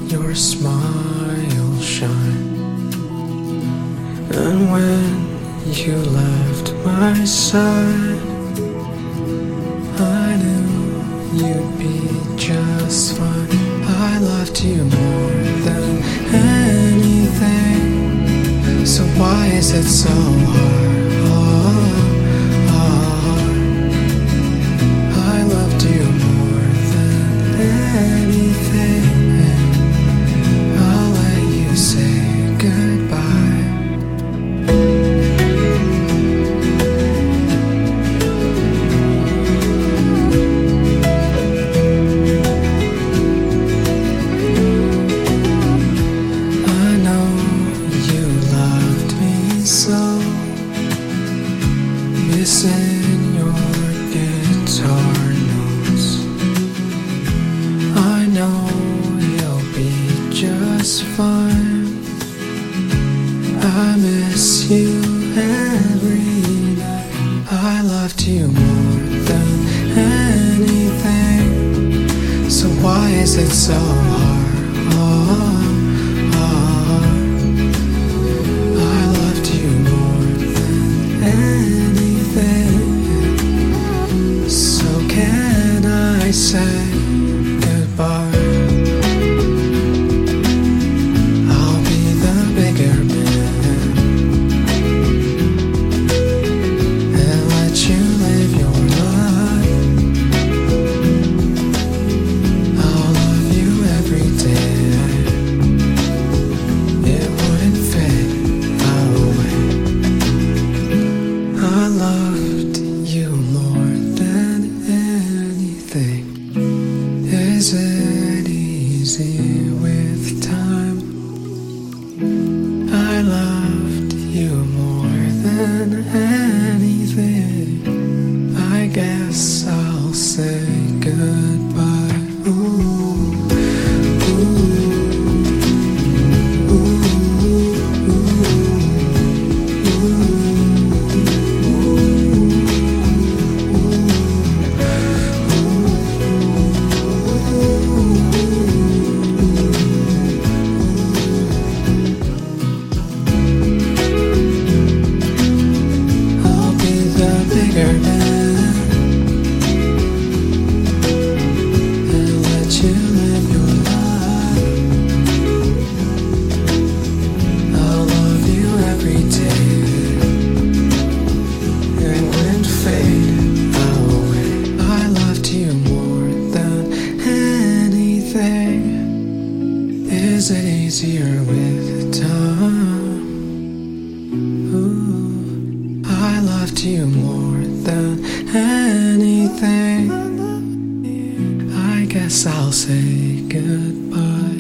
your smile shine. And when you left my side, I knew you'd be just fine. I loved you more than anything. So why is it so hard? I loved you more than anything. I'll let you say goodbye. I know you loved me so, missing your guitar notes. I know you'll be just fine. I miss you every night. I loved you more than anything. So why is it so hard? I loved you more than anything. So can I say goodbye? I'll be the bigger man and let you live your life. I'll love you every day. It wouldn't fade away. I loved you more than anything. Is it easy with time? I loved you more than anything. I guess I'll say goodbye. Ooh, ooh, I'll be the bigger man and let you live your life. I'll love you every day. It wouldn't fade away. I loved you more than anything. Is it easier with time? Ooh, I loved you more than anything. I guess I'll say goodbye.